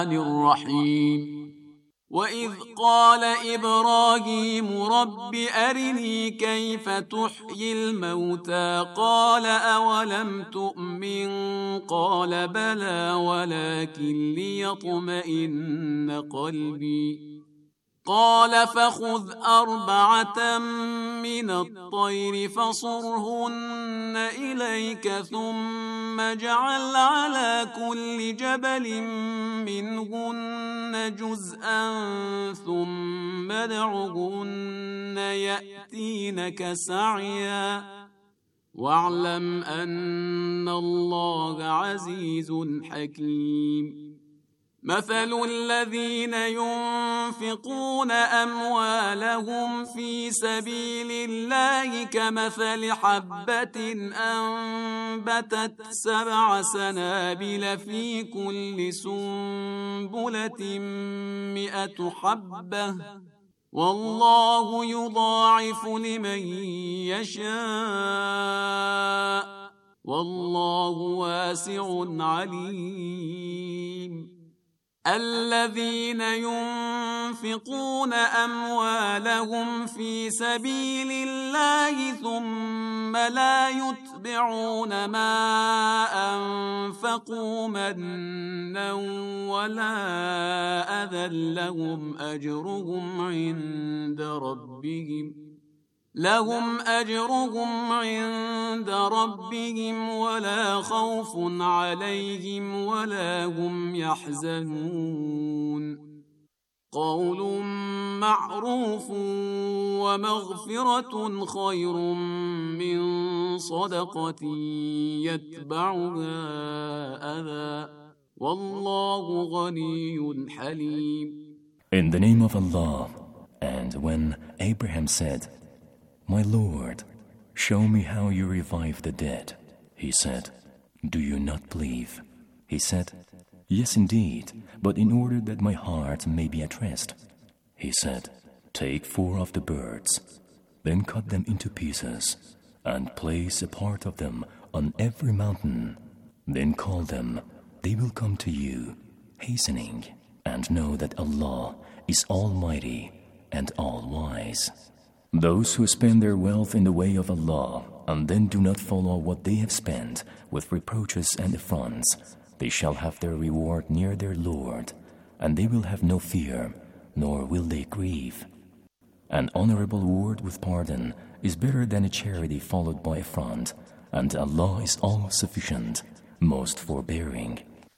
الرحيم وإذ قال إبراهيم رب أرني كيف تحيي الموتى قال أولم تؤمن قال بلى ولكن ليطمئن قلبي قال فخذ أربعة من الطير فصرهن إليك ثم اجعل على كل جبل منهن جزءا ثم ادعهن يأتينك سعيا واعلم أن الله عزيز حكيم مثل الذين ينفقون أموالهم في سبيل الله كمثل حبة أنبتت 7 سنابل في كل سنبلة 100 حبة والله يضاعف لمن يشاء والله واسع عليم الذين ينفقون أموالهم في سبيل الله ثم لا يتبعون ما أنفقوا منا ولا أذى لهم أجرهم عند ربهم ولا خوف عليهم ولا هم يحزنون قول معروف ومغفرة خير من صدقة يتبعها أذى والله غني حليم. In the name of Allah, and when Abraham said, My Lord, show me how you revive the dead. He said, Do you not believe? He said, Yes, indeed, but in order that my heart may be at rest. He said, Take 4 of the birds, then cut them into pieces, and place a part of them on every mountain. Then call them, they will come to you, hastening, and know that Allah is Almighty and All-Wise. Those who spend their wealth in the way of Allah and then do not follow what they have spent with reproaches and affronts, they shall have their reward near their Lord, and they will have no fear, nor will they grieve. An honorable word with pardon is better than a charity followed by affront, and Allah is all-sufficient, most forbearing.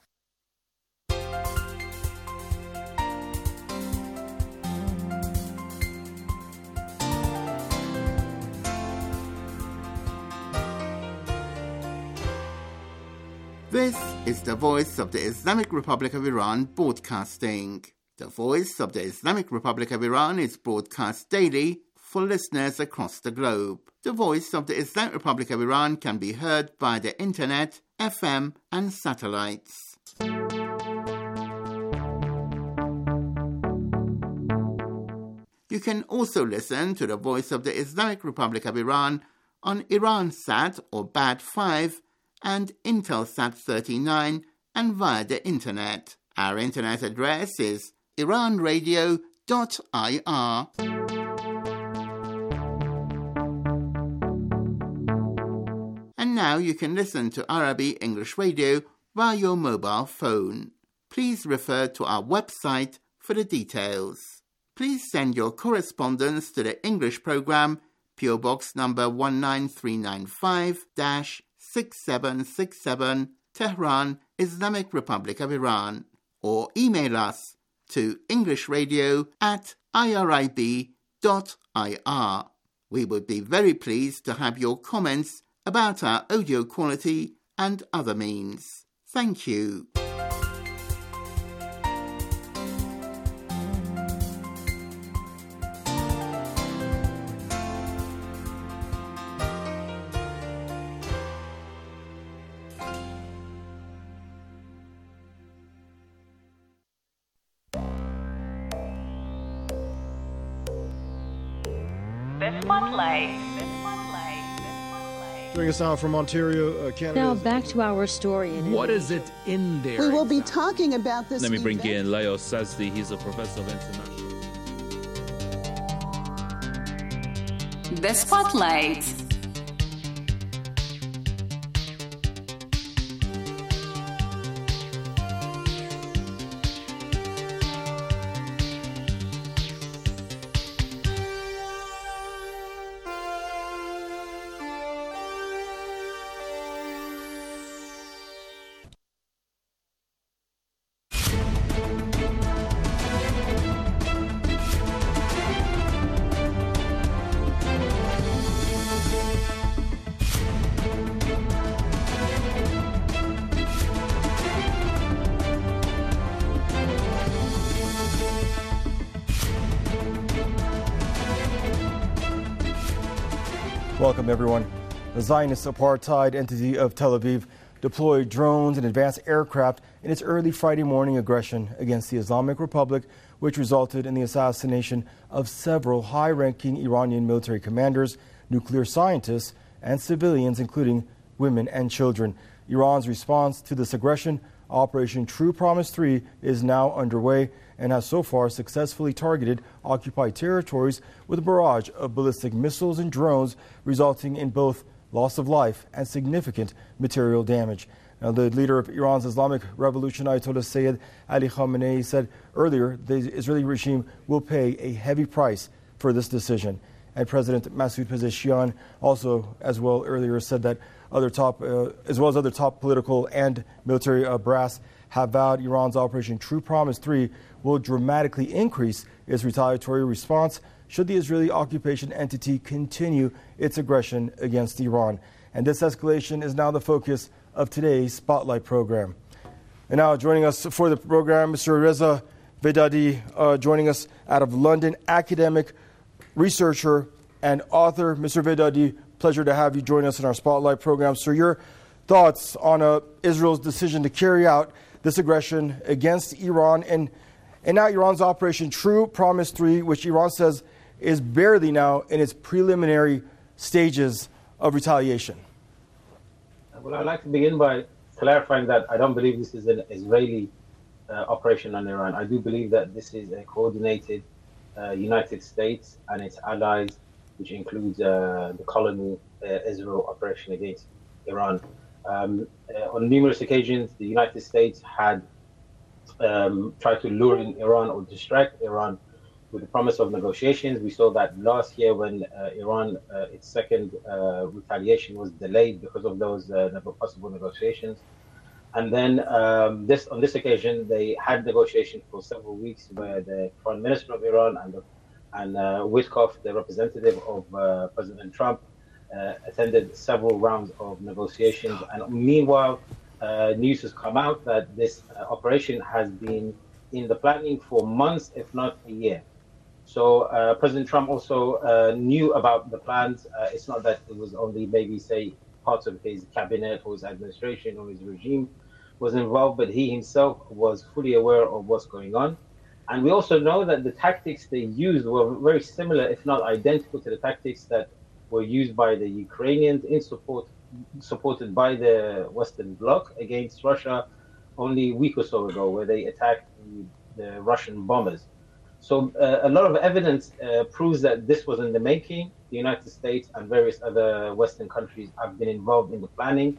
This is the Voice of the Islamic Republic of Iran broadcasting. The Voice of the Islamic Republic of Iran is broadcast daily for listeners across the globe. The Voice of the Islamic Republic of Iran can be heard by the internet, FM and satellites. You can also listen to the Voice of the Islamic Republic of Iran on Iransat or BAD5 and Intelsat 39 and via the internet. Our internet address is iranradio.ir. And now you can listen to Arabic English Radio via your mobile phone. Please refer to our website for the details. Please send your correspondence to the English program, PO Box number 19395-6767, Tehran, Islamic Republic of Iran, or email us to englishradio@irib.ir. We would be very pleased to have your comments about our audio quality and other means. Thank you. This one play. Joining us now from Ontario, Canada. Now back to our story. What is it in there? We will be talking about this. Let me bring in Leo Sazdi. He's a professor of international. The Spotlight. Welcome, everyone. The Zionist apartheid entity of Tel Aviv deployed drones and advanced aircraft in its early Friday morning aggression against the Islamic Republic, which resulted in the assassination of several high-ranking Iranian military commanders, nuclear scientists, and civilians, including women and children. Iran's response to this aggression, Operation True Promise 3, is now underway and has so far successfully targeted occupied territories with a barrage of ballistic missiles and drones, resulting in both loss of life and significant material damage. Now, the leader of Iran's Islamic Revolution, Ayatollah Sayyid Ali Khamenei, said earlier the Israeli regime will pay a heavy price for this decision. And President Masoud Pezeshkian also, as well, earlier said that as well as other top political and military brass have vowed Iran's Operation True Promise 3 will dramatically increase its retaliatory response should the Israeli occupation entity continue its aggression against Iran. And this escalation is now the focus of today's Spotlight program. And now joining us for the program, Mr. Reza Vedadi, joining us out of London, academic, researcher, and author. Mr. Vedadi, pleasure to have you join us in our Spotlight program. Sir, your thoughts on Israel's decision to carry out this aggression against Iran and now Iran's Operation True Promise 3, which Iran says is barely now in its preliminary stages of retaliation. Well, I'd like to begin by clarifying that I don't believe this is an Israeli operation on Iran. I do believe that this is a coordinated United States and its allies, which includes the colony Israel operation against Iran. On numerous occasions, the United States had tried to lure in Iran or distract Iran with the promise of negotiations. We saw that last year when Iran, its second retaliation was delayed because of those possible negotiations. And then on this occasion, they had negotiations for several weeks where the Foreign Minister of Iran and Witkoff, the representative of President Trump, attended several rounds of negotiations. And meanwhile, news has come out that this operation has been in the planning for months, if not a year. So President Trump also knew about the plans. It's not that it was only maybe, say, parts of his cabinet or his administration or his regime was involved, but he himself was fully aware of what's going on. And we also know that the tactics they used were very similar, if not identical, to the tactics that were used by the Ukrainians supported by the Western Bloc against Russia only a week or so ago, where they attacked the Russian bombers. So a lot of evidence proves that this was in the making. The United States and various other Western countries have been involved in the planning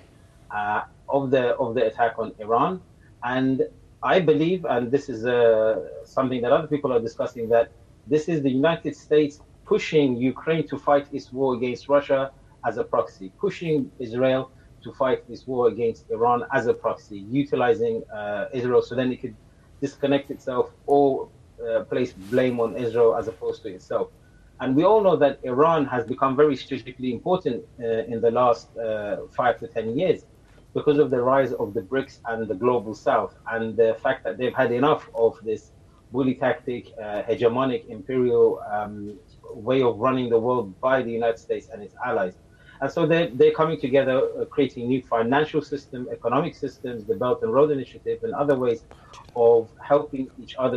of the attack on Iran. And I believe, and this is something that other people are discussing, that this is the United States pushing Ukraine to fight its war against Russia as a proxy, pushing Israel to fight this war against Iran as a proxy, utilizing Israel so then it could disconnect itself or place blame on Israel as opposed to itself. And we all know that Iran has become very strategically important in the last 5 to 10 years because of the rise of the BRICS and the global south, and the fact that they've had enough of this bully tactic, hegemonic imperial way of running the world by the United States and its allies. And so they're coming together, creating new financial system, economic systems, the Belt and Road Initiative, and other ways of helping each other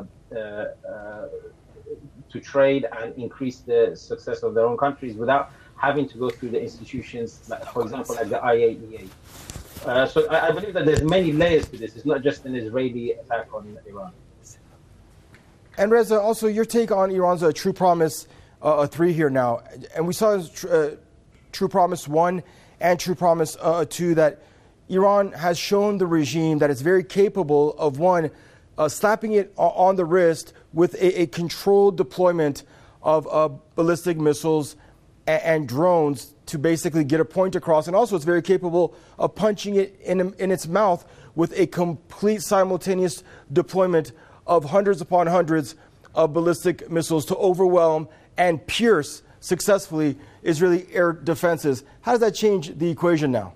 to trade and increase the success of their own countries without having to go through the institutions, like, for example, like the IAEA. So I believe that there's many layers to this. It's not just an Israeli attack on Iran. And Reza, also your take on Iran's True Promise 3 here now. And we saw True Promise 1 and True Promise 2 that Iran has shown the regime that it's very capable of, one, slapping it on the wrist with a controlled deployment of ballistic missiles and drones to basically get a point across. And also it's very capable of punching it in its mouth with a complete simultaneous deployment of hundreds upon hundreds of ballistic missiles to overwhelm and pierce successfully Israeli air defenses. How does that change the equation now?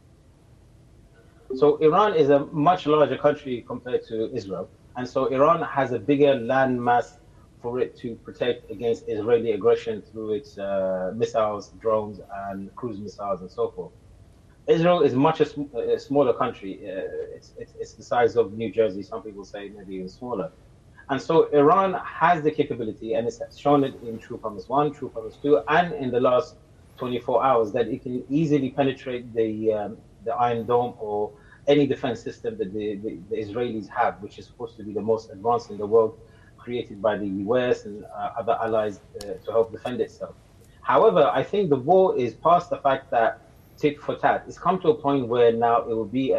So Iran is a much larger country compared to Israel. And so Iran has a bigger land mass for it to protect against Israeli aggression through its missiles, drones, and cruise missiles, and so forth. Israel is much a smaller country. It's the size of New Jersey. Some people say maybe even smaller. And so Iran has the capability, and it's shown it in True Promise 1, True Promise 2, and in the last 24 hours, that it can easily penetrate the Iron Dome or any defense system that the Israelis have, which is supposed to be the most advanced in the world, created by the US and other allies to help defend itself. However, I think the war is past the fact that tit for tat. It's come to a point where now it will be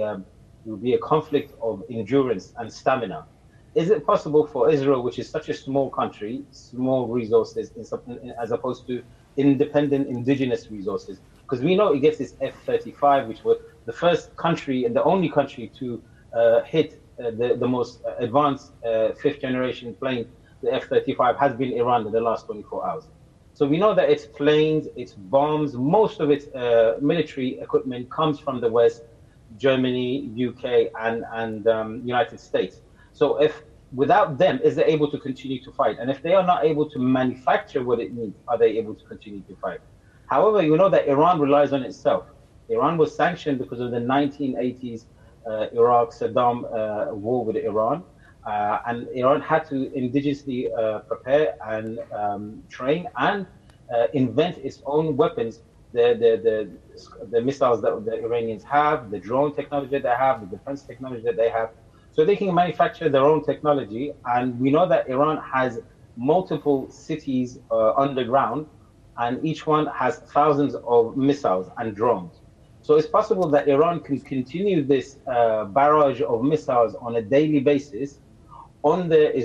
a conflict of endurance and stamina. Is it possible for Israel, which is such a small country, small resources, as opposed to independent indigenous resources? Because we know it gets this F-35, which was the first country and the only country to hit the most advanced fifth generation plane, the F-35, has been Iran in the last 24 hours. So we know that its planes, its bombs, most of its military equipment comes from the West, Germany, UK, and United States. So if without them, is it able to continue to fight? And if they are not able to manufacture what it needs, are they able to continue to fight? However, you know that Iran relies on itself. Iran was sanctioned because of the 1980s Iraq-Saddam war with Iran. And Iran had to indigenously prepare and train and invent its own weapons, the missiles that the Iranians have, the drone technology that they have, the defense technology that they have. So they can manufacture their own technology. And we know that Iran has multiple cities underground, and each one has thousands of missiles and drones. So it's possible that Iran can continue this barrage of missiles on a daily basis on the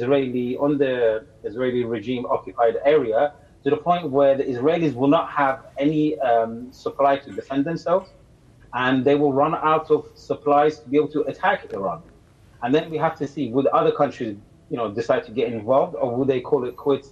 Israeli regime occupied area, to the point where the Israelis will not have any supply to defend themselves, and they will run out of supplies to be able to attack Iran. And then we have to see, would other countries, decide to get involved, or will they call it quits?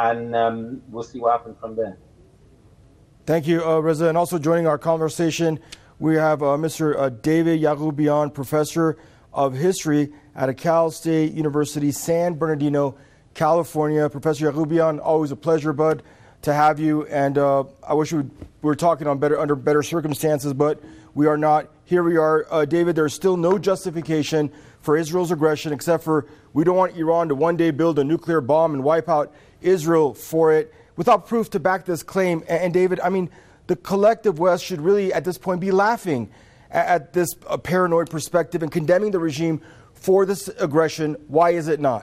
And we'll see what happens from there. Thank you, Reza. And also joining our conversation, we have Mr. David Yacoubian, professor of history at Cal State University, San Bernardino, California. Professor Yacoubian, always a pleasure, bud, to have you. And I wish we were talking under better circumstances, but we are not. Here we are. David, there's still no justification for Israel's aggression, except for we don't want Iran to one day build a nuclear bomb and wipe out Israel for it, without proof to back this claim. And David, I mean, the collective West should really, at this point, be laughing at this paranoid perspective and condemning the regime for this aggression. Why is it not?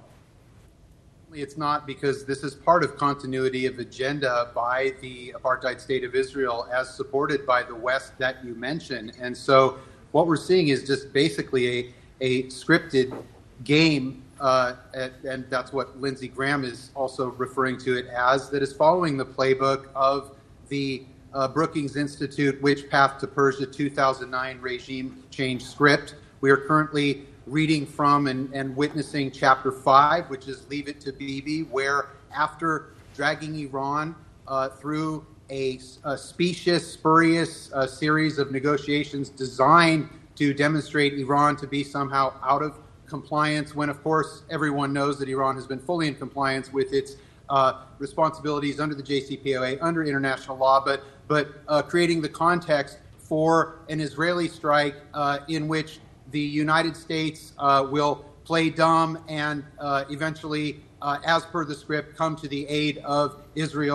It's not, because this is part of continuity of agenda by the apartheid state of Israel, as supported by the West that you mentioned. And so what we're seeing is just basically a scripted game, and that's what Lindsey Graham is also referring to it as, that is following the playbook of the Brookings Institute Path to Persia 2009 regime change script. We are currently reading from and witnessing Chapter 5, which is Leave It to Bibi, where after dragging Iran through a specious, spurious series of negotiations designed to demonstrate Iran to be somehow out of compliance, when, of course, everyone knows that Iran has been fully in compliance with its responsibilities under the JCPOA, under international law, but creating the context for an Israeli strike in which the United States will play dumb and eventually, as per the script, come to the aid of Israel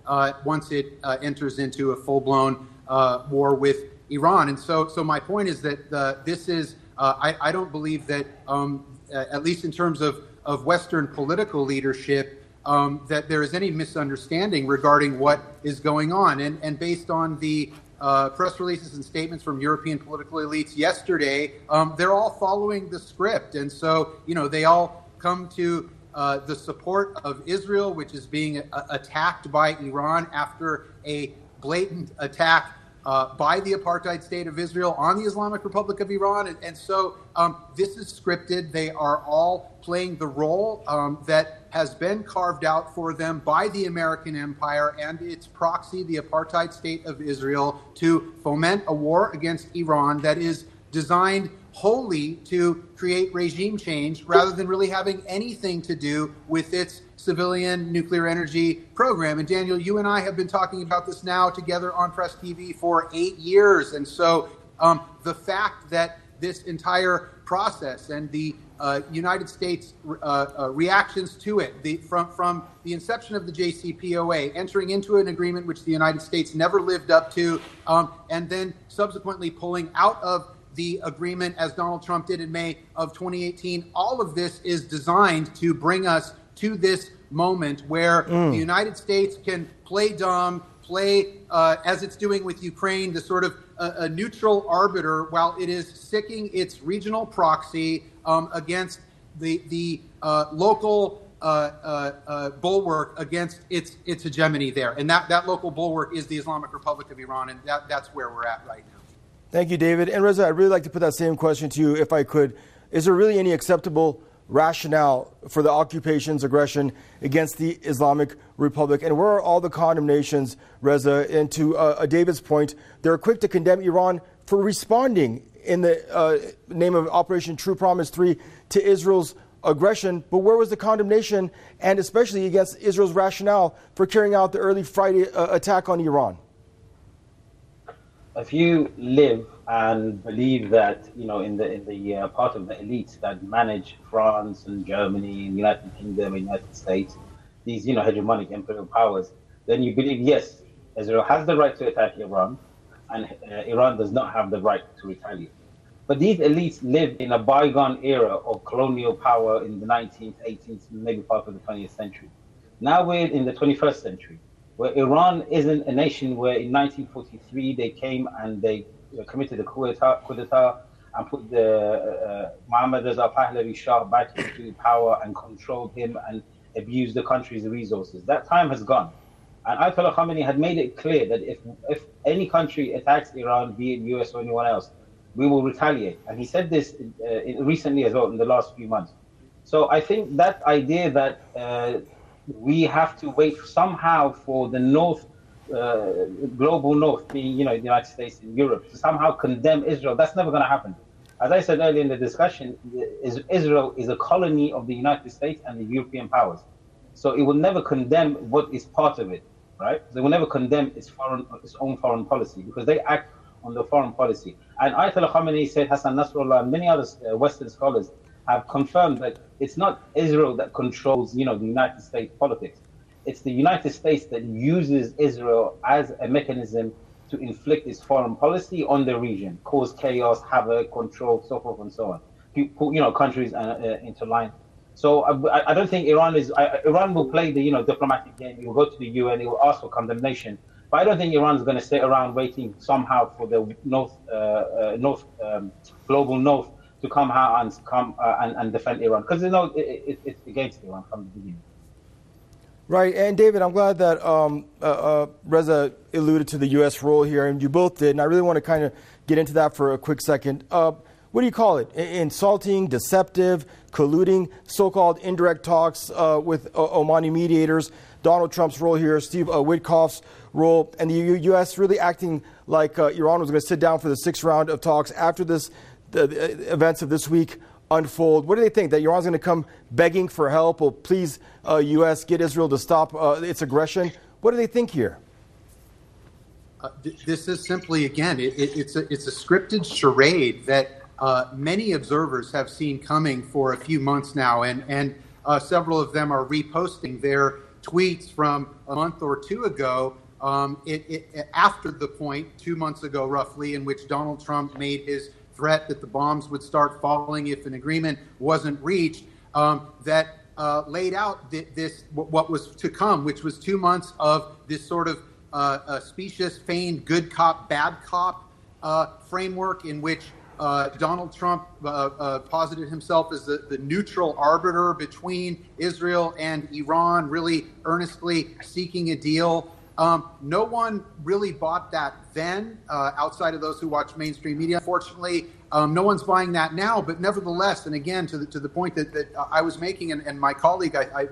once it enters into a full-blown war with Iran. And so my point is that this is, I don't believe that, at least in terms of Western political leadership, that there is any misunderstanding regarding what is going on. And based on the press releases and statements from European political elites yesterday, they're all following the script. And so, they all come to the support of Israel, which is being attacked by Iran after a blatant attack by the apartheid state of Israel on the Islamic Republic of Iran. And so this is scripted. They are all playing the role that has been carved out for them by the American empire and its proxy, the apartheid state of Israel, to foment a war against Iran that is designed wholly to create regime change rather than really having anything to do with its civilian nuclear energy program. And Daniel, you and I have been talking about this now together on Press TV for 8 years. And so the fact that this entire process and the United States reactions to it, from the inception of the JCPOA, entering into an agreement which the United States never lived up to, and then subsequently pulling out of the agreement as Donald Trump did in May of 2018, all of this is designed to bring us to this moment where the United States can play dumb, as it's doing with Ukraine, the sort of a neutral arbiter while it is sicking its regional proxy against the local bulwark against its hegemony there. And that local bulwark is the Islamic Republic of Iran, and that's where we're at right now. Thank you, David. And Reza, I'd really like to put that same question to you, if I could. Is there really any acceptable rationale for the occupation's aggression against the Islamic Republic? And where are all the condemnations, Reza? And to David's point, they're quick to condemn Iran for responding in the name of Operation True Promise 3 to Israel's aggression. But where was the condemnation, and especially against Israel's rationale for carrying out the early Friday attack on Iran? If you live and believe that, in the part of the elites that manage France and Germany and United Kingdom and United States, these, hegemonic imperial powers, then you believe, yes, Israel has the right to attack Iran, and Iran does not have the right to retaliate. But these elites lived in a bygone era of colonial power in the 19th, 18th, maybe part of the 20th century. Now we're in the 21st century, where Iran isn't a nation where in 1943 they came and they committed a coup d'etat and put the Mohammad Reza Pahlavi Shah back into power and controlled him and abused the country's resources. That time has gone. And Ayatollah Khamenei had made it clear that if any country attacks Iran, be it US or anyone else, we will retaliate. And he said this recently as well in the last few months. So I think that idea that we have to wait somehow for the North, global North, being, the United States and Europe, to somehow condemn Israel, that's never going to happen. As I said earlier in the discussion, Israel is a colony of the United States and the European powers. So it will never condemn what is part of it, right? They will never condemn its own foreign policy, because they act on the foreign policy. And Ayatollah Khamenei said, Hassan Nasrallah and many other Western scholars have confirmed that it's not Israel that controls, the United States politics. It's the United States that uses Israel as a mechanism to inflict its foreign policy on the region, cause chaos, havoc, control, so forth and so on. Countries interline. So I don't think Iran will play the, diplomatic game. It will go to the UN. It will ask for condemnation. But I don't think Iran is going to sit around waiting somehow for the global North to come out and defend Iran, because it's against Iran from the beginning. Right, and David, I'm glad that Reza alluded to the U.S. role here, and you both did, and I really want to kind of get into that for a quick second. What do you call it? Insulting, deceptive, colluding, so-called indirect talks with Omani mediators, Donald Trump's role here, Steve Witkoff's role, and the U.S. really acting like Iran was going to sit down for the sixth round of talks after the events of this week unfold. What do they think? That Iran's going to come begging for help? Well, please, U.S., get Israel to stop its aggression. What do they think here? This is simply, again, it's a scripted charade that many observers have seen coming for a few months now, and several of them are reposting their tweets from a month or two ago, after the point, 2 months ago roughly, in which Donald Trump made his threat that the bombs would start falling if an agreement wasn't reached, that laid out what was to come, which was 2 months of this sort of specious, feigned good cop, bad cop framework in which Donald Trump posited himself as the neutral arbiter between Israel and Iran, really earnestly seeking a deal. No one really bought that then, outside of those who watch mainstream media. Unfortunately, no one's buying that now. But nevertheless, and again, to the point that I was making, and my colleague I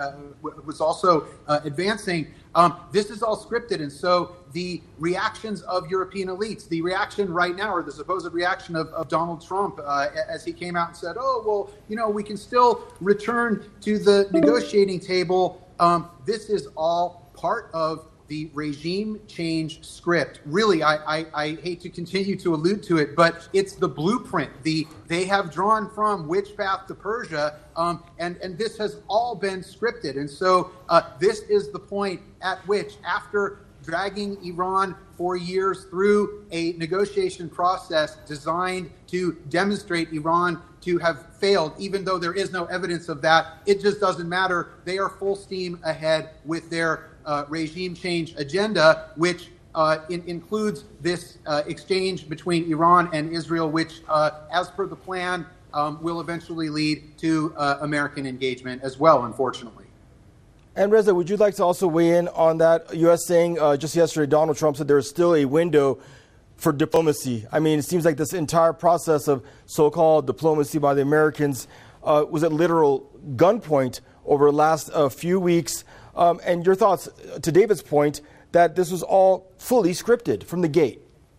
was also advancing, this is all scripted. And so the reactions of European elites, the reaction right now, or the supposed reaction of Donald Trump as he came out and said, oh, well, we can still return to the negotiating table. This is all part of the regime change script. Really, I hate to continue to allude to it, but it's the blueprint. They have drawn from Which Path to Persia, and this has all been scripted. And so this is the point at which, after dragging Iran for years through a negotiation process designed to demonstrate Iran to have failed, even though there is no evidence of that, it just doesn't matter. They are full steam ahead with their regime change agenda, which includes this exchange between Iran and Israel, which, as per the plan, will eventually lead to American engagement as well, unfortunately. And Reza, would you like to also weigh in on that? U.S. saying just yesterday, Donald Trump said there is still a window for diplomacy. I mean, it seems like this entire process of so-called diplomacy by the Americans was at literal gunpoint over the last few weeks. And your thoughts, to David's point, that this was all fully scripted from the gate.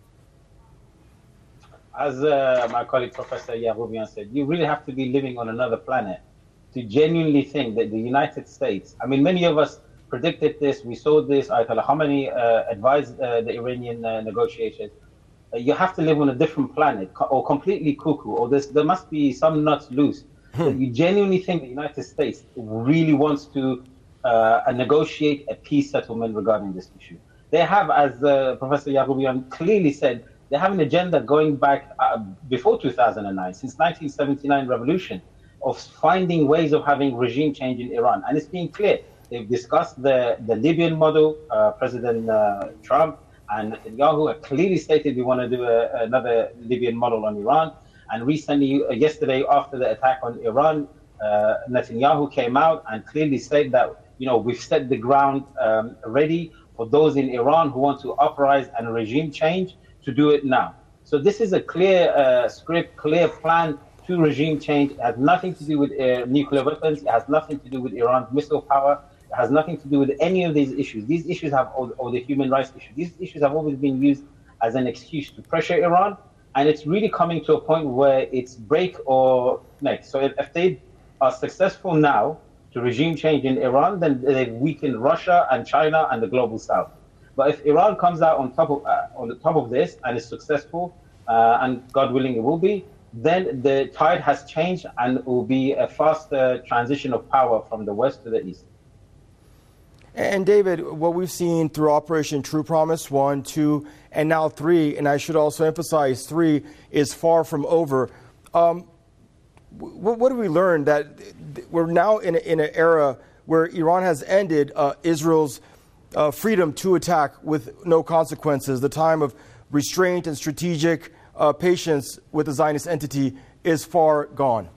As my colleague Professor Yahoubian said, you really have to be living on another planet to genuinely think that the United States, I mean, many of us predicted this, we saw this, Ayatollah Khamenei advised the Iranian negotiations. You have to live on a different planet or completely cuckoo, or there must be some nuts loose. That you genuinely think the United States really wants to negotiate a peace settlement regarding this issue. They have, as Professor Yahoubian clearly said, they have an agenda going back before 2009, since 1979 revolution, of finding ways of having regime change in Iran. And it's been clear. They've discussed the Libyan model. President Trump and Netanyahu have clearly stated we want to do another Libyan model on Iran. And recently, yesterday, after the attack on Iran, Netanyahu came out and clearly said that, we've set the ground ready for those in Iran who want to uprise and regime change to do it now. So this is a clear script, clear plan to regime change. It has nothing to do with nuclear weapons. It has nothing to do with Iran's missile power. It has nothing to do with any of these issues. These issues have, or the human rights issues, these issues have always been used as an excuse to pressure Iran. And it's really coming to a point where it's break or next. So if they are successful now to regime change in Iran, then they weaken Russia and China and the global south. But if Iran comes out on the top of this and is successful, and God willing it will be, then the tide has changed and it will be a faster transition of power from the west to the east. And David, what we've seen through Operation True Promise 1, 2, and now 3, and I should also emphasize 3, is far from over. What do we learn? That we're now in an era where Iran has ended Israel's freedom to attack with no consequences. The time of restraint and strategic patience with the Zionist entity is far gone.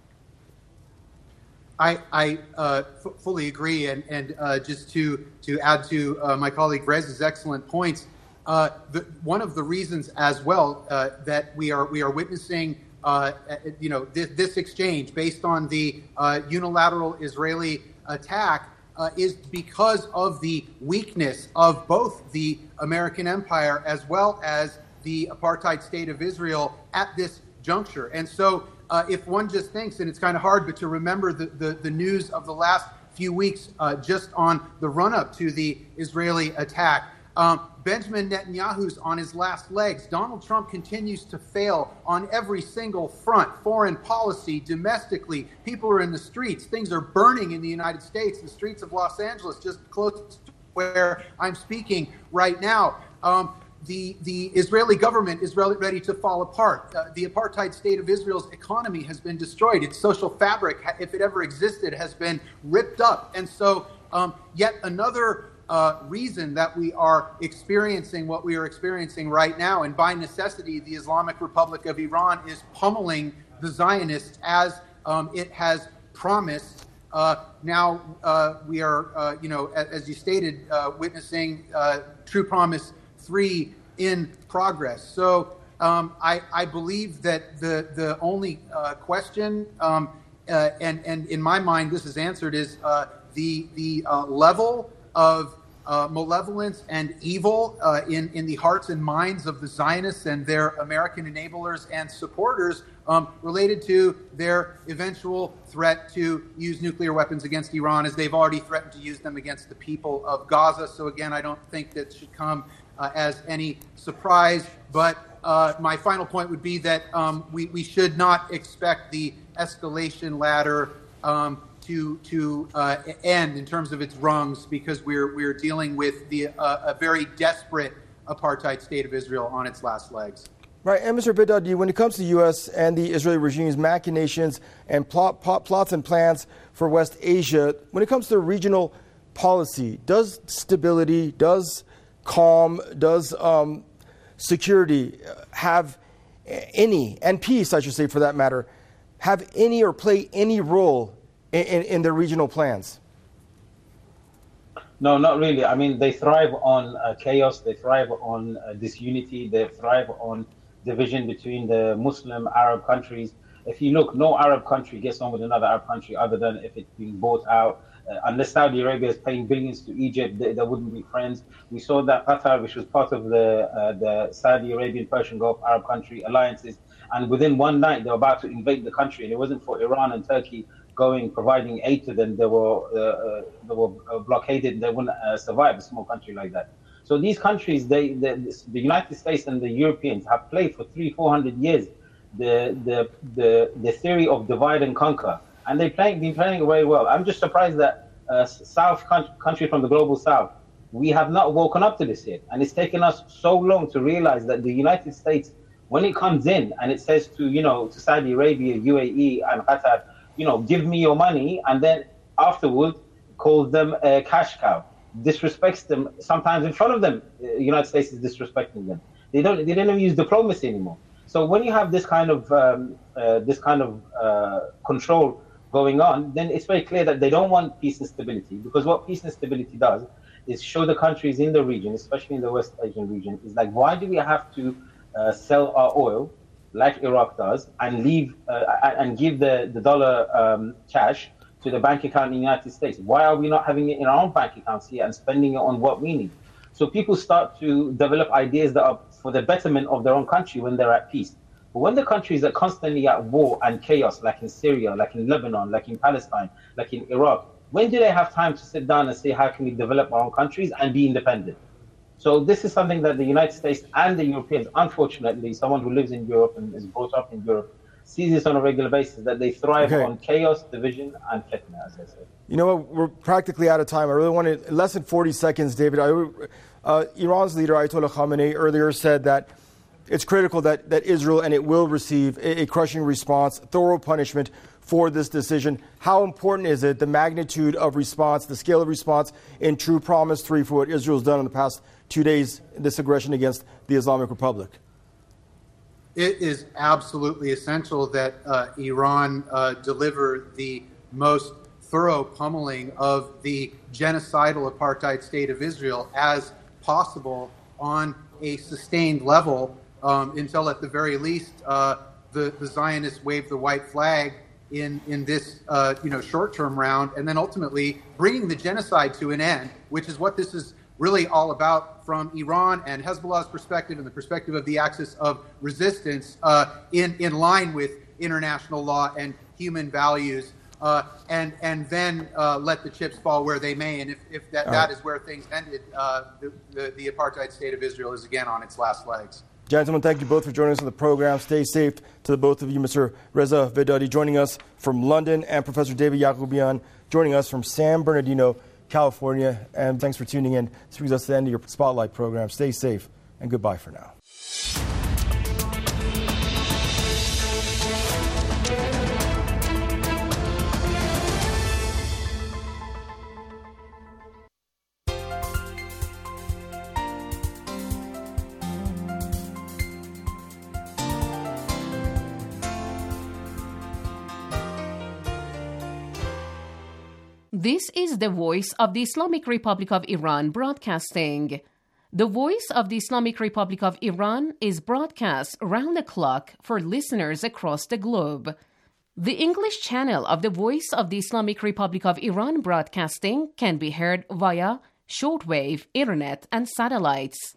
I fully agree, and just to add to my colleague Rez's excellent points, one of the reasons as well that we are witnessing this exchange based on the unilateral Israeli attack is because of the weakness of both the American empire as well as the apartheid state of Israel at this juncture. And so if one just thinks, and it's kind of hard, but to remember the news of the last few weeks just on the run-up to the Israeli attack, Benjamin Netanyahu's on his last legs. Donald Trump continues to fail on every single front. Foreign policy, domestically, people are in the streets. Things are burning in the United States, the streets of Los Angeles, just close to where I'm speaking right now. The Israeli government is ready to fall apart. The apartheid state of Israel's economy has been destroyed. Its social fabric, if it ever existed, has been ripped up. And so yet another reason that we are experiencing what we are experiencing right now, and by necessity, the Islamic Republic of Iran is pummeling the Zionists as it has promised. Now we are, as you stated, witnessing True Promise 3 in progress. So I believe that the only question, and in my mind this is answered, is the level of malevolence and evil in the hearts and minds of the Zionists and their American enablers and supporters related to their eventual threat to use nuclear weapons against Iran, as they've already threatened to use them against the people of Gaza. So again, I don't think that should come as any surprise. But my final point would be that we should not expect the escalation ladder to end in terms of its rungs, because we're dealing with a very desperate apartheid state of Israel on its last legs. Right, and Mr. Bidadi, when it comes to the U.S. and the Israeli regime's machinations and plots and plans for West Asia, when it comes to regional policy, does stability, does calm, does security have any, and peace, I should say, for that matter, have any or play any role in their regional plans? No, not really. I mean, they thrive on chaos. They thrive on disunity. They thrive on division between the Muslim Arab countries. If you look, no Arab country gets on with another Arab country other than if it's being bought out. Unless Saudi Arabia is paying billions to Egypt, they wouldn't be friends. We saw that Qatar, which was part of the Saudi Arabian Persian Gulf Arab country alliances, and within one night they were about to invade the country, and it wasn't for Iran and Turkey providing aid to them. They were blockaded. They wouldn't survive, a small country like that. So these countries, the United States and the Europeans have played for 300-400 years the theory of divide and conquer, and they've been playing it very well. I'm just surprised that countries from the global south, we have not woken up to this yet, and it's taken us so long to realize that the United States, when it comes in and it says to Saudi Arabia, UAE, and Qatar, give me your money, and then afterward calls them a cash cow, disrespects them. Sometimes in front of them, the United States is disrespecting them. They don't even use diplomacy anymore. So when you have this kind of control going on, then it's very clear that they don't want peace and stability, because what peace and stability does is show the countries in the region, especially in the West Asian region, is like, why do we have to sell our oil like Iraq does, and leave and give the dollar cash to the bank account in the United States? Why are we not having it in our own bank accounts here and spending it on what we need? So people start to develop ideas that are for the betterment of their own country when they're at peace. But when the countries are constantly at war and chaos, like in Syria, like in Lebanon, like in Palestine, like in Iraq, when do they have time to sit down and say, how can we develop our own countries and be independent? So this is something that the United States and the Europeans, unfortunately, someone who lives in Europe and is brought up in Europe, sees this on a regular basis, that they thrive on chaos, division, and fitna, as I said. You know what? We're practically out of time. I really wanted less than 40 seconds, David. Iran's leader, Ayatollah Khamenei, earlier said that it's critical that Israel, and it will receive a crushing response, thorough punishment for this decision. How important is it, the magnitude of response, the scale of response in True Promise 3 for what Israel's done in the past 2 days, this aggression against the Islamic Republic? It is absolutely essential that Iran deliver the most thorough pummeling of the genocidal apartheid state of Israel as possible on a sustained level until, at the very least, the Zionists wave the white flag in this short-term round, and then ultimately bringing the genocide to an end, which is what this is really all about from Iran and Hezbollah's perspective and the perspective of the axis of resistance in line with international law and human values and then let the chips fall where they may. And if that is where things ended, the apartheid state of Israel is again on its last legs. Gentlemen, thank you both for joining us on the program. Stay safe to the both of you. Mr. Reza Vedadi joining us from London, and Professor David Yacobian joining us from San Bernardino, California. And thanks for tuning in. This brings us to the end of your Spotlight program. Stay safe, and goodbye for now. This is the Voice of the Islamic Republic of Iran broadcasting. The Voice of the Islamic Republic of Iran is broadcast round the clock for listeners across the globe. The English channel of the Voice of the Islamic Republic of Iran broadcasting can be heard via shortwave, internet, and satellites.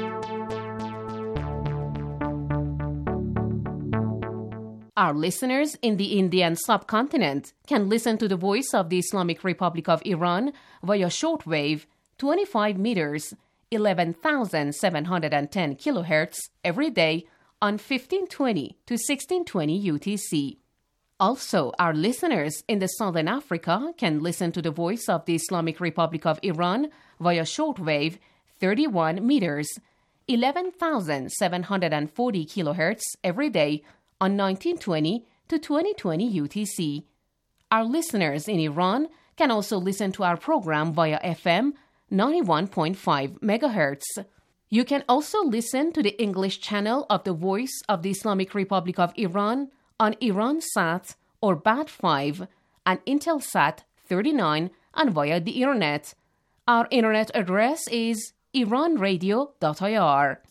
Our listeners in the Indian subcontinent can listen to the Voice of the Islamic Republic of Iran via shortwave 25 meters, 11,710 kilohertz every day on 1520 to 1620 UTC. Also, our listeners in the Southern Africa can listen to the Voice of the Islamic Republic of Iran via shortwave 31 meters, 11,740 kilohertz every day on 1920 to 2020 UTC. Our listeners in Iran can also listen to our program via FM 91.5 MHz. You can also listen to the English channel of the Voice of the Islamic Republic of Iran on Iransat or Bat5 and Intelsat 39 and via the Internet. Our Internet address is iranradio.ir.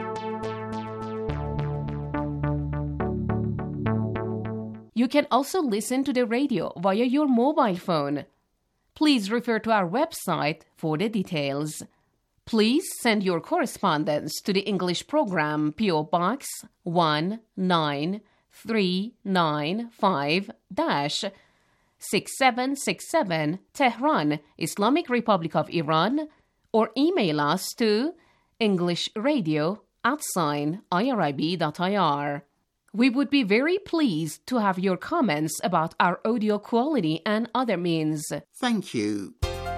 You can also listen to the radio via your mobile phone. Please refer to our website for the details. Please send your correspondence to the English program P.O. Box 19395-6767 Tehran, Islamic Republic of Iran, or email us to englishradio@irib.ir. We would be very pleased to have your comments about our audio quality and other means. Thank you.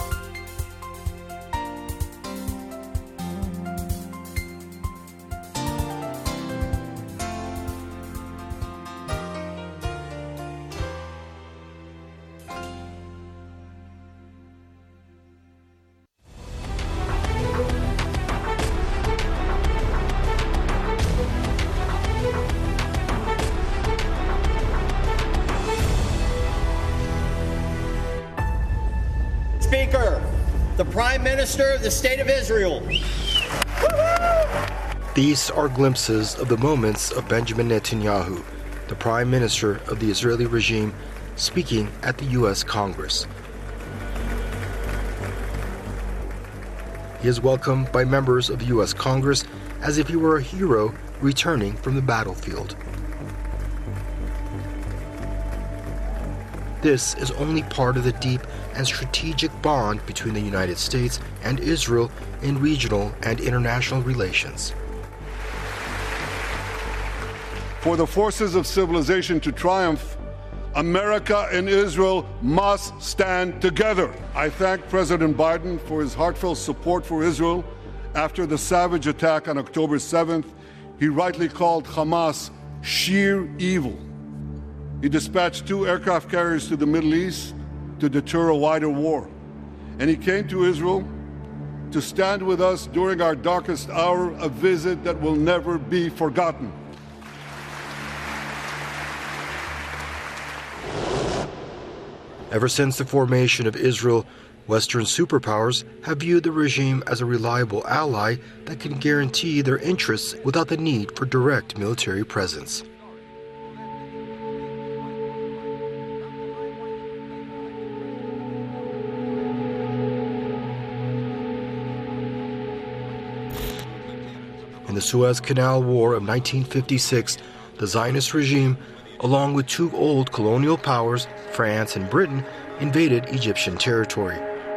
Speaker, the Prime Minister of the State of Israel. These are glimpses of the moments of Benjamin Netanyahu, the Prime Minister of the Israeli regime, speaking at the U.S. Congress. He is welcomed by members of the U.S. Congress as if he were a hero returning from the battlefield. This is only part of the deep and strategic bond between the United States and Israel in regional and international relations. For the forces of civilization to triumph, America and Israel must stand together. I thank President Biden for his heartfelt support for Israel after the savage attack on October 7th. He rightly called Hamas sheer evil. He dispatched 2 aircraft carriers to the Middle East to deter a wider war. And he came to Israel to stand with us during our darkest hour, a visit that will never be forgotten. Ever since the formation of Israel, Western superpowers have viewed the regime as a reliable ally that can guarantee their interests without the need for direct military presence. In the Suez Canal War of 1956, the Zionist regime, along with 2 old colonial powers, France and Britain invaded Egyptian territory.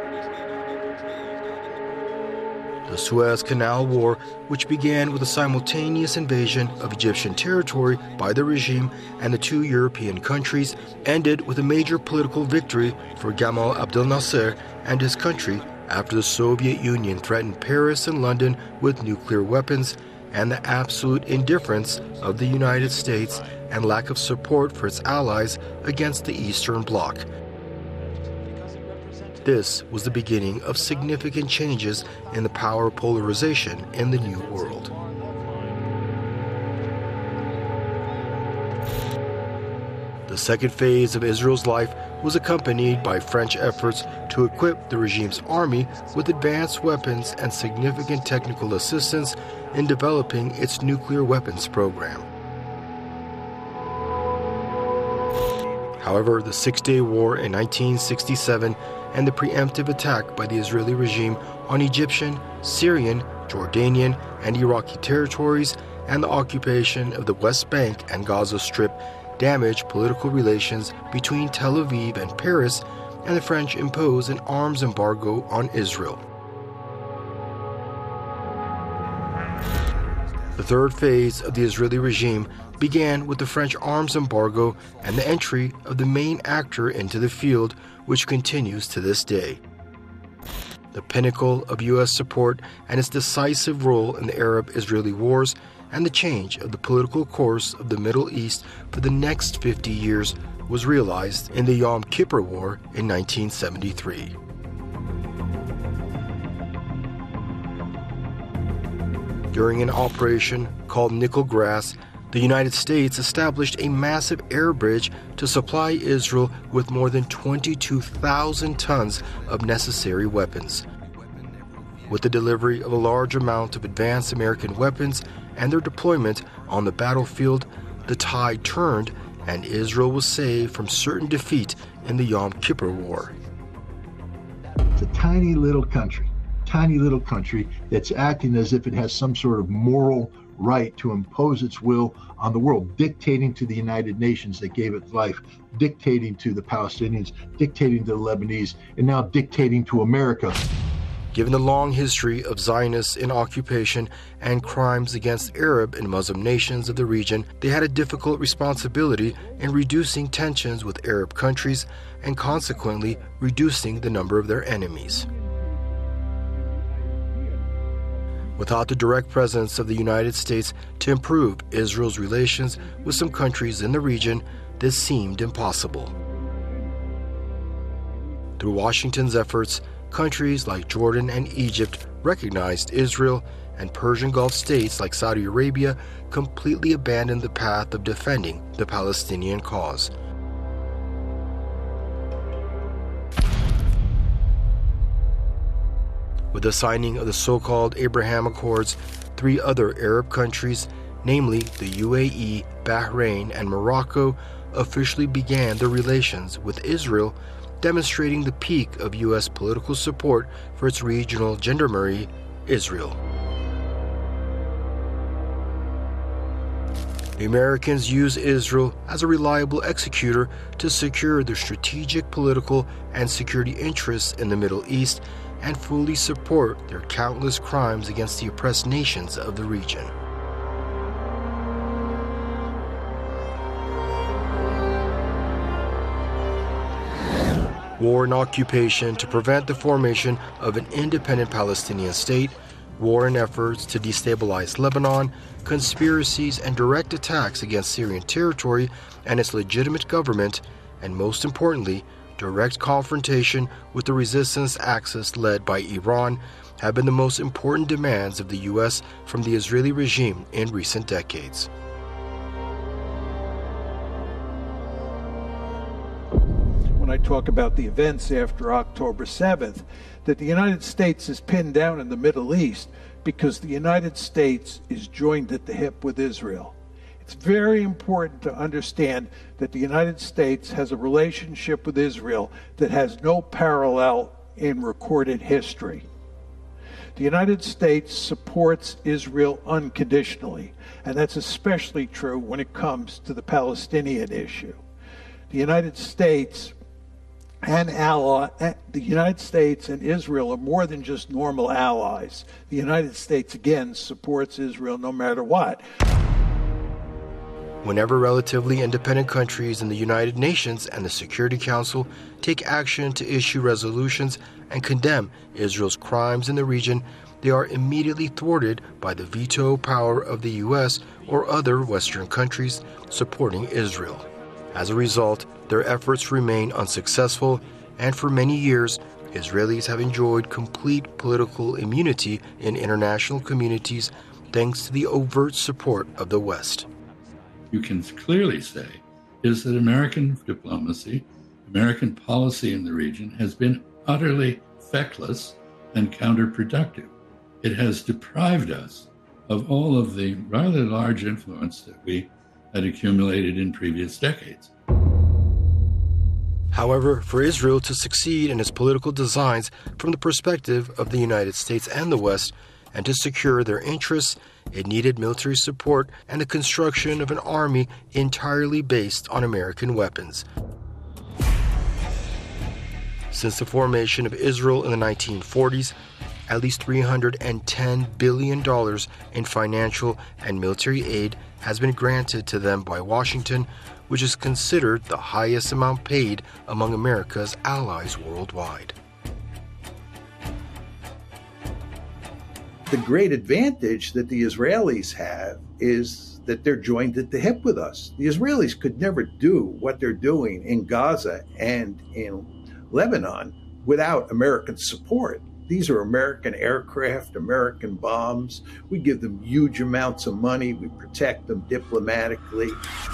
The Suez Canal War, which began with a simultaneous invasion of Egyptian territory by the regime and the two European countries, ended with a major political victory for Gamal Abdel Nasser and his country after the Soviet Union threatened Paris and London with nuclear weapons, and the absolute indifference of the United States and lack of support for its allies against the Eastern Bloc. This was the beginning of significant changes in the power polarization in the New World. The second phase of Israel's life was accompanied by French efforts to equip the regime's army with advanced weapons and significant technical assistance in developing its nuclear weapons program. However, the Six-Day War in 1967 and the preemptive attack by the Israeli regime on Egyptian, Syrian, Jordanian, and Iraqi territories, and the occupation of the West Bank and Gaza Strip damaged political relations between Tel Aviv and Paris, and the French imposed an arms embargo on Israel. The third phase of the Israeli regime began with the French arms embargo and the entry of the main actor into the field, which continues to this day. The pinnacle of U.S. support and its decisive role in the Arab-Israeli wars and the change of the political course of the Middle East for the next 50 years was realized in the Yom Kippur War in 1973. During an operation called Nickel Grass, the United States established a massive air bridge to supply Israel with more than 22,000 tons of necessary weapons. With the delivery of a large amount of advanced American weapons and their deployment on the battlefield, the tide turned and Israel was saved from certain defeat in the Yom Kippur War. It's a tiny little country that's acting as if it has some sort of moral right to impose its will on the world, dictating to the United Nations that gave it life, dictating to the Palestinians, dictating to the Lebanese, and now dictating to America. Given the long history of Zionists in occupation and crimes against Arab and Muslim nations of the region, they had a difficult responsibility in reducing tensions with Arab countries and consequently reducing the number of their enemies. Without the direct presence of the United States to improve Israel's relations with some countries in the region, this seemed impossible. Through Washington's efforts, countries like Jordan and Egypt recognized Israel, and Persian Gulf states like Saudi Arabia completely abandoned the path of defending the Palestinian cause. With the signing of the so-called Abraham Accords, 3 other Arab countries, namely the UAE, Bahrain, and Morocco, officially began their relations with Israel, demonstrating the peak of U.S. political support for its regional gendarmerie, Israel. The Americans used Israel as a reliable executor to secure their strategic, political, and security interests in the Middle East and fully support their countless crimes against the oppressed nations of the region. War and occupation to prevent the formation of an independent Palestinian state, war and efforts to destabilize Lebanon, conspiracies and direct attacks against Syrian territory and its legitimate government, and most importantly, direct confrontation with the resistance axis led by Iran have been the most important demands of the U.S. from the Israeli regime in recent decades. When I talk about the events after October 7th, that the United States is pinned down in the Middle East because the United States is joined at the hip with Israel. It's very important to understand that the United States has a relationship with Israel that has no parallel in recorded history. The United States supports Israel unconditionally, and that's especially true when it comes to the Palestinian issue. The the United States and Israel are more than just normal allies. The United States, again, supports Israel no matter what. Whenever relatively independent countries in the United Nations and the Security Council take action to issue resolutions and condemn Israel's crimes in the region, they are immediately thwarted by the veto power of the U.S. or other Western countries supporting Israel. As a result, their efforts remain unsuccessful, and for many years, Israelis have enjoyed complete political immunity in international communities thanks to the overt support of the West. You can clearly say is that American diplomacy, American policy in the region has been utterly feckless and counterproductive. It has deprived us of all of the rather large influence that we had accumulated in previous decades. However, for Israel to succeed in its political designs from the perspective of the United States and the West, and to secure their interests, it needed military support and the construction of an army entirely based on American weapons. Since the formation of Israel in the 1940s, at least $310 billion in financial and military aid has been granted to them by Washington, which is considered the highest amount paid among America's allies worldwide. The great advantage that the Israelis have is that they're joined at the hip with us. The Israelis could never do what they're doing in Gaza and in Lebanon without American support. These are American aircraft, American bombs. We give them huge amounts of money. We protect them diplomatically.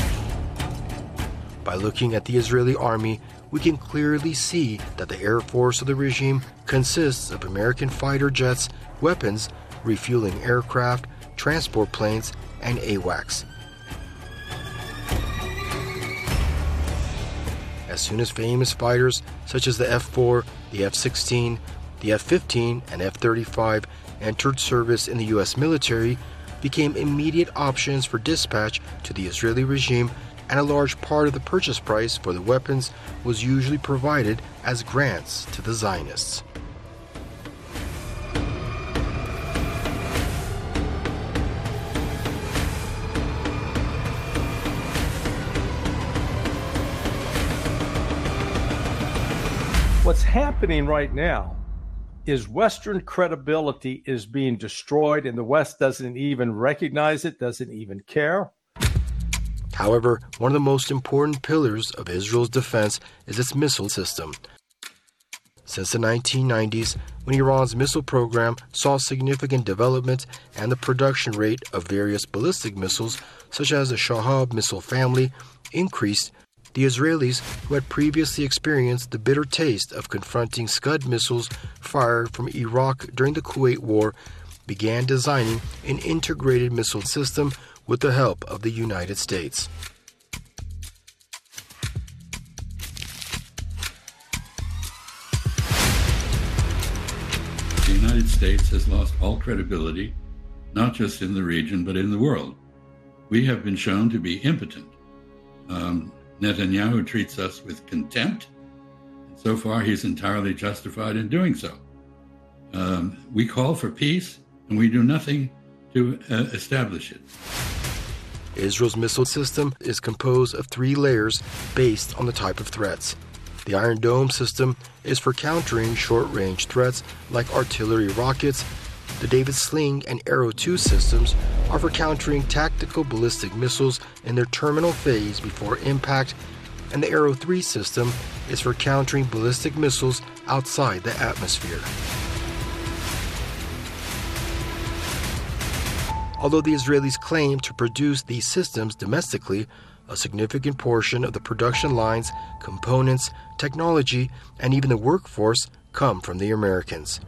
By looking at the Israeli army, we can clearly see that the Air Force of the regime consists of American fighter jets, weapons, refueling aircraft, transport planes, and AWACS. As soon as famous fighters such as the F-4, the F-16, the F-15, and F-35 entered service in the U.S. military, became immediate options for dispatch to the Israeli regime, and a large part of the purchase price for the weapons was usually provided as grants to the Zionists. What's happening right now is Western credibility is being destroyed, and the West doesn't even recognize it, doesn't even care. However, one of the most important pillars of Israel's defense is its missile system. Since the 1990s, when Iran's missile program saw significant development and the production rate of various ballistic missiles, such as the Shahab missile family, increased, the Israelis, who had previously experienced the bitter taste of confronting Scud missiles fired from Iraq during the Kuwait War, began designing an integrated missile system with the help of the United States. The United States has lost all credibility, not just in the region, but in the world. We have been shown to be impotent. Netanyahu treats us with contempt. So far, he's entirely justified in doing so. We call for peace, and we do nothing to establish it. Israel's missile system is composed of 3 layers based on the type of threats. The Iron Dome system is for countering short-range threats like artillery rockets. The David Sling and Arrow 2 systems are for countering tactical ballistic missiles in their terminal phase before impact, and the Arrow 3 system is for countering ballistic missiles outside the atmosphere. Although the Israelis claim to produce these systems domestically, a significant portion of the production lines, components, technology, and even the workforce come from the Americans.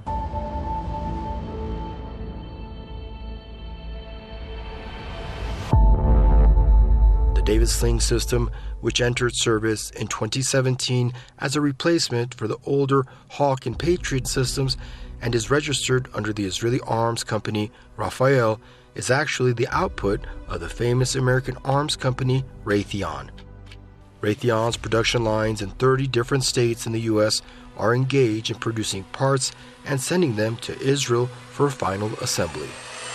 The David Sling system, which entered service in 2017 as a replacement for the older Hawk and Patriot systems and is registered under the Israeli arms company Rafael, is actually the output of the famous American arms company Raytheon. Raytheon's production lines in 30 different states in the U.S. are engaged in producing parts and sending them to Israel for final assembly.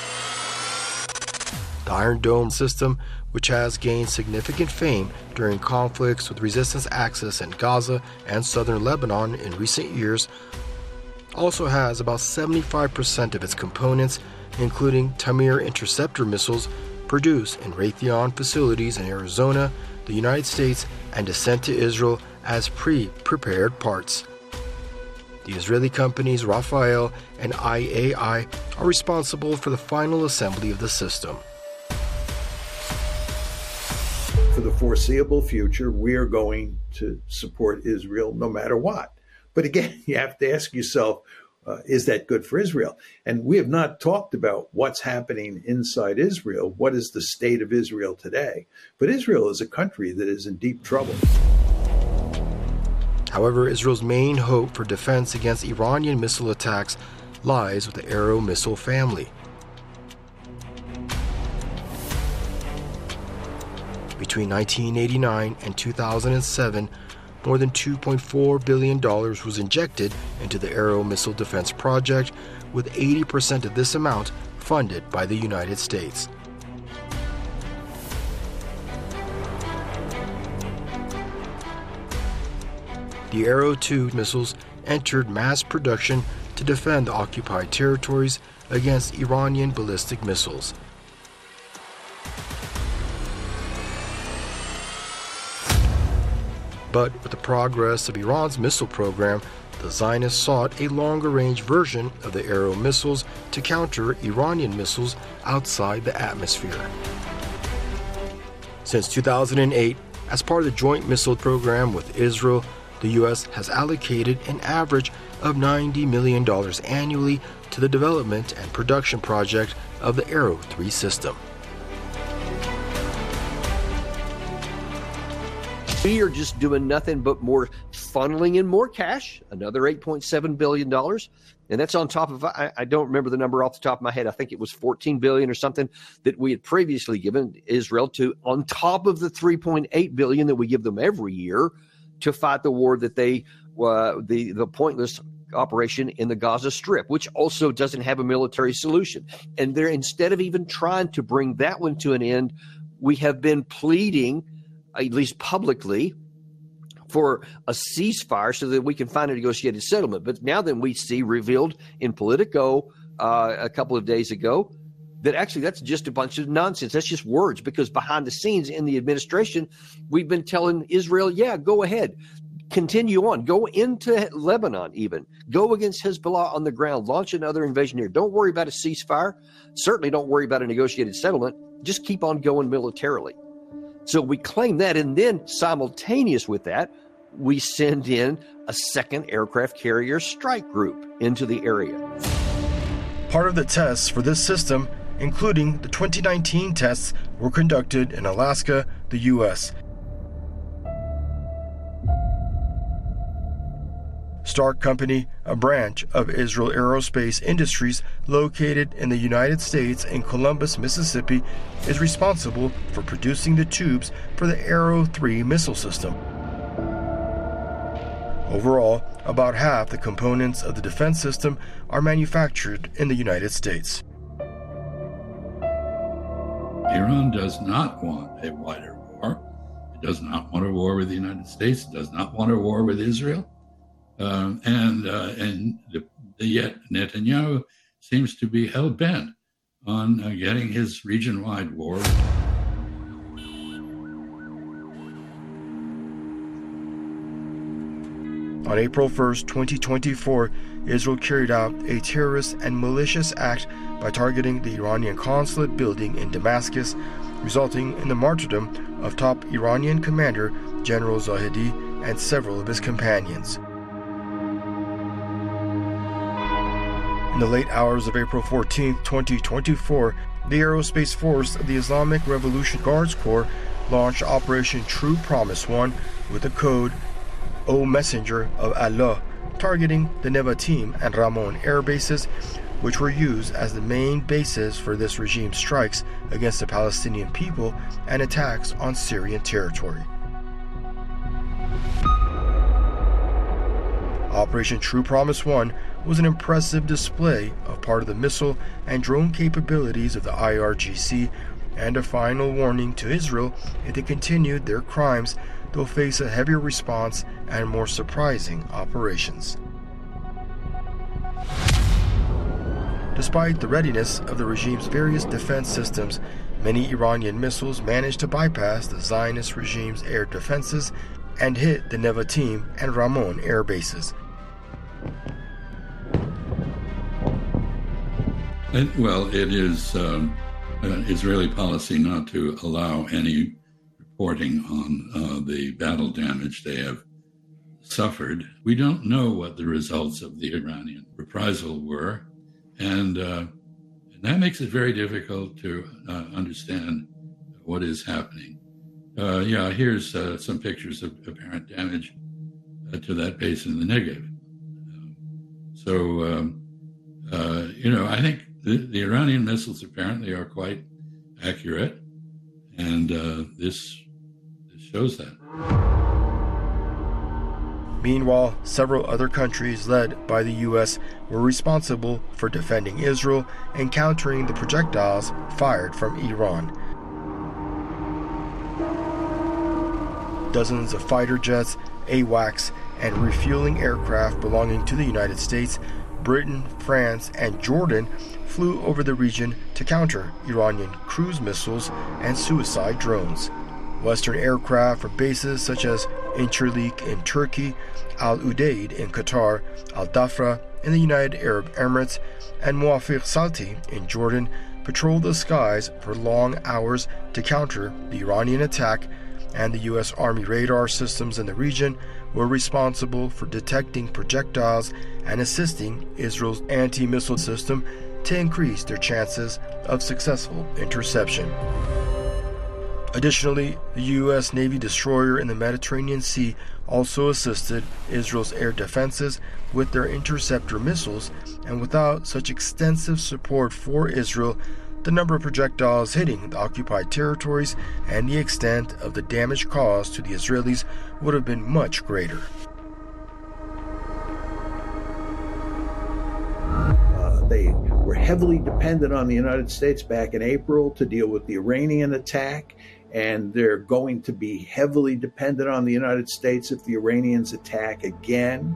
The Iron Dome system, which has gained significant fame during conflicts with Resistance Axis in Gaza and southern Lebanon in recent years, also has about 75% of its components, including Tamir interceptor missiles, produced in Raytheon facilities in Arizona, the United States, and sent to Israel as pre-prepared parts. The Israeli companies Rafael and IAI are responsible for the final assembly of the system. For the foreseeable future, we are going to support Israel no matter what. But again, you have to ask yourself, is that good for Israel? And we have not talked about what's happening inside Israel. What is the state of Israel today? But Israel is a country that is in deep trouble. However, Israel's main hope for defense against Iranian missile attacks lies with the Arrow missile family. Between 1989 and 2007, more than $2.4 billion was injected into the Arrow missile defense project, with 80% of this amount funded by the United States. The Arrow 2 missiles entered mass production to defend the occupied territories against Iranian ballistic missiles. But with the progress of Iran's missile program, the Zionists sought a longer-range version of the Arrow missiles to counter Iranian missiles outside the atmosphere. Since 2008, as part of the joint missile program with Israel, the U.S. has allocated an average of $90 million annually to the development and production project of the Arrow 3 system. We are just doing nothing but more funneling in more cash, another $8.7 billion. And that's on top of, I don't remember the number off the top of my head. I think it was $14 billion or something that we had previously given Israel, to on top of the $3.8 billion that we give them every year to fight the war that they, the pointless operation in the Gaza Strip, which also doesn't have a military solution. And they're, instead of even trying to bring that one to an end, we have been pleading, at least publicly, for a ceasefire so that we can find a negotiated settlement. But now then we see revealed in Politico a couple of days ago that actually that's just a bunch of nonsense. That's just words, because behind the scenes in the administration, we've been telling Israel, yeah, go ahead, continue on, go into Lebanon even, go against Hezbollah on the ground, launch another invasion here. Don't worry about a ceasefire. Certainly don't worry about a negotiated settlement. Just keep on going militarily. So we claim that, and then simultaneous with that, we send in a second aircraft carrier strike group into the area. Part of the tests for this system, including the 2019 tests, were conducted in Alaska, the U.S. Stark Company, a branch of Israel Aerospace Industries located in the United States in Columbus, Mississippi, is responsible for producing the tubes for the Arrow 3 missile system. Overall, about half the components of the defense system are manufactured in the United States. Iran does not want a wider war. It does not want a war with the United States. It does not want a war with Israel. Yet Netanyahu seems to be hell-bent on getting his region-wide war. On April 1st, 2024, Israel carried out a terrorist and malicious act by targeting the Iranian consulate building in Damascus, resulting in the martyrdom of top Iranian commander General Zahedi and several of his companions. In the late hours of April 14, 2024, the Aerospace Force of the Islamic Revolution Guards Corps launched Operation True Promise 1 with the code O Messenger of Allah, targeting the Nevatim and Ramon air bases, which were used as the main bases for this regime's strikes against the Palestinian people and attacks on Syrian territory. Operation True Promise 1 was an impressive display of part of the missile and drone capabilities of the IRGC, and a final warning to Israel: if they continued their crimes, they'll face a heavier response and more surprising operations. Despite the readiness of the regime's various defense systems, many Iranian missiles managed to bypass the Zionist regime's air defenses and hit the Nevatim and Ramon air bases. Well, it is Israeli policy not to allow any reporting on the battle damage they have suffered. We don't know what the results of the Iranian reprisal were, and that makes it very difficult to understand what is happening. Here's some pictures of apparent damage to that base in the Negev. I think the Iranian missiles apparently are quite accurate, and this shows that. Meanwhile, several other countries led by the U.S. were responsible for defending Israel and countering the projectiles fired from Iran. Dozens of fighter jets, AWACS, and refueling aircraft belonging to the United States, Britain, France, and Jordan flew over the region to counter Iranian cruise missiles and suicide drones. Western aircraft from bases such as Incirlik in Turkey, Al Udeid in Qatar, Al Dhafra in the United Arab Emirates, and Muwafiq Salti in Jordan patrolled the skies for long hours to counter the Iranian attack, and the U.S. Army radar systems in the region were responsible for detecting projectiles and assisting Israel's anti-missile system to increase their chances of successful interception. Additionally, the U.S. Navy destroyer in the Mediterranean Sea also assisted Israel's air defenses with their interceptor missiles, and without such extensive support for Israel, the number of projectiles hitting the occupied territories and the extent of the damage caused to the Israelis would have been much greater. They were heavily dependent on the United States back in April to deal with the Iranian attack, and they're going to be heavily dependent on the United States if the Iranians attack again.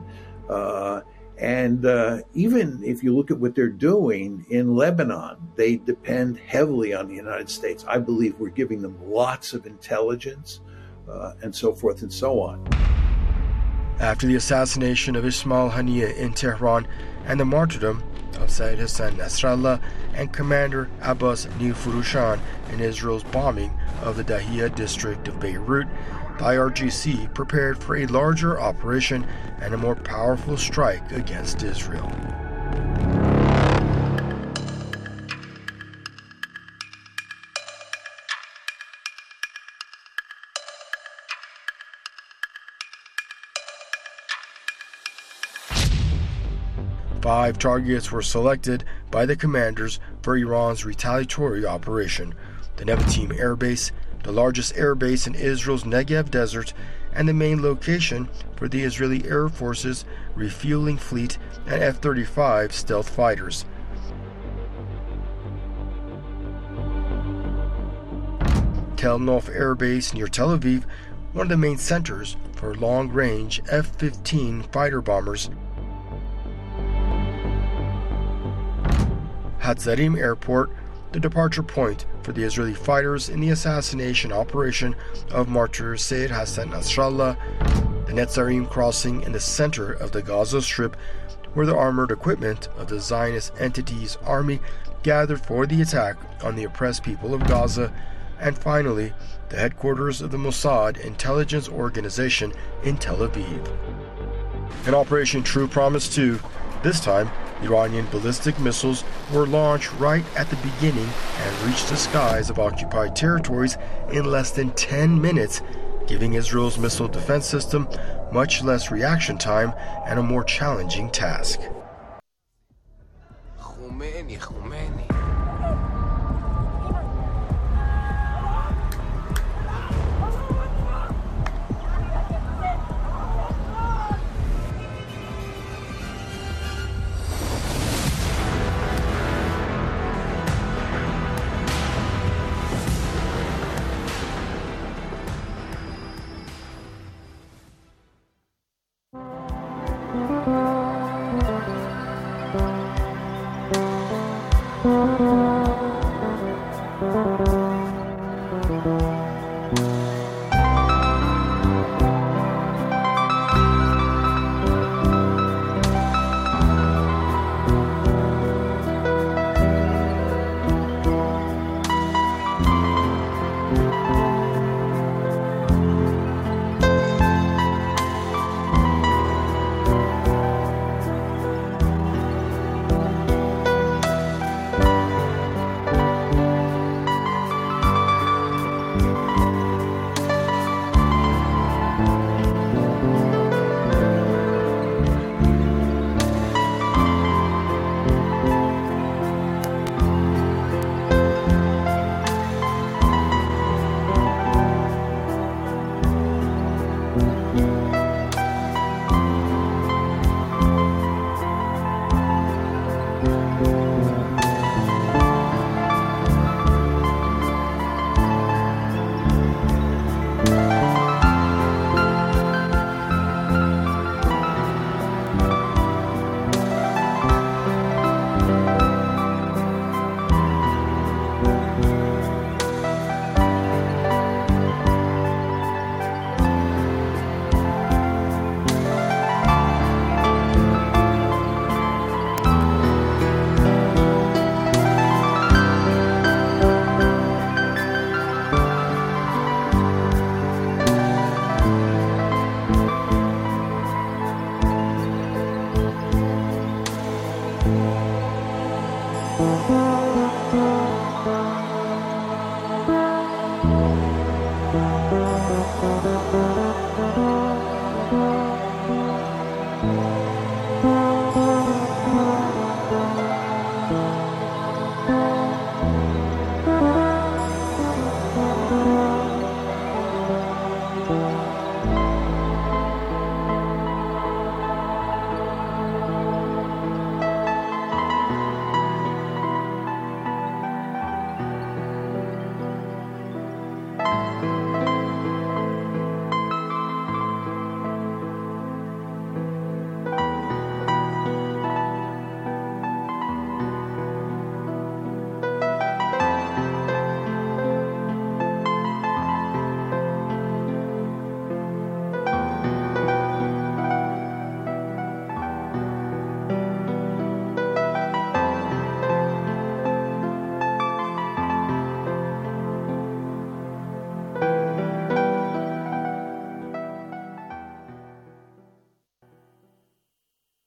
Even if you look at what they're doing in Lebanon, they depend heavily on the United States. I believe we're giving them lots of intelligence, and so forth and so on. After the assassination of Ismail Haniyeh in Tehran and the martyrdom of Sayyid Hassan Nasrallah and Commander Abbas Nilfurushan in Israel's bombing of the Dahiyah district of Beirut, the IRGC prepared for a larger operation and a more powerful strike against Israel. Five targets were selected by the commanders for Iran's retaliatory operation: the Nevatim Air Base, the largest air base in Israel's Negev desert, and the main location for the Israeli Air Force's refueling fleet and F-35 stealth fighters. Tel Nof Air Base near Tel Aviv, one of the main centers for long-range F-15 fighter bombers. Hatzarim Airport, the departure point for the Israeli fighters in the assassination operation of martyr Sayyid Hassan Nasrallah, the Netzarim crossing in the center of the Gaza Strip, where the armored equipment of the Zionist entity's army gathered for the attack on the oppressed people of Gaza, and finally, the headquarters of the Mossad intelligence organization in Tel Aviv. In Operation True Promise 2, this time, Iranian ballistic missiles were launched right at the beginning and reached the skies of occupied territories in less than 10 minutes, giving Israel's missile defense system much less reaction time and a more challenging task. Khomeini.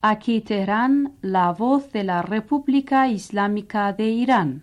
Aquí Teherán, la voz de la República Islámica de Irán.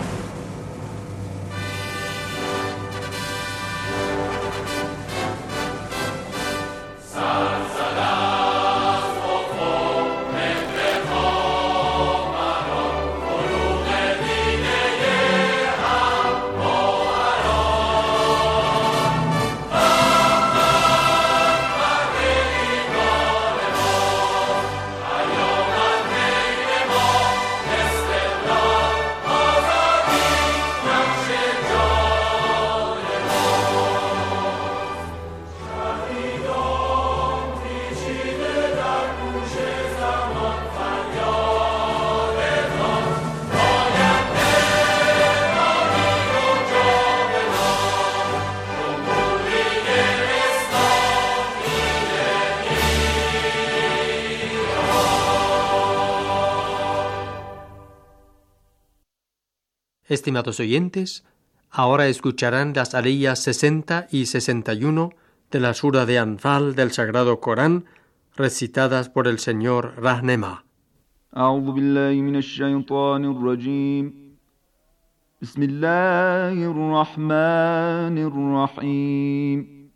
Estimados oyentes, ahora escucharán las aliyas 60 y 61 de la sura de Anfal del Sagrado Corán, recitadas por el señor Rahnema. أعوذ بالله من الشيطان الرجيم بسم الله الرحمن الرحيم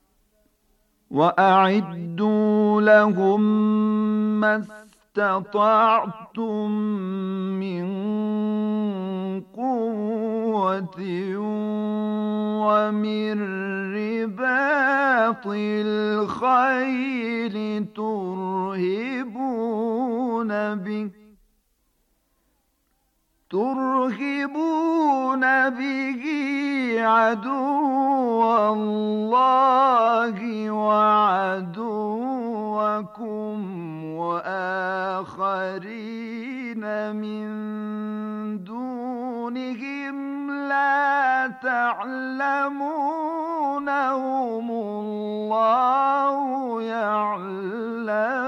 وأعدوا لهم ما استطعتم من قوة ومن رباط الخيل ترهبون به عدو الله وعدوكم وآخرين من دونهم لا تعلمونهم الله يعلم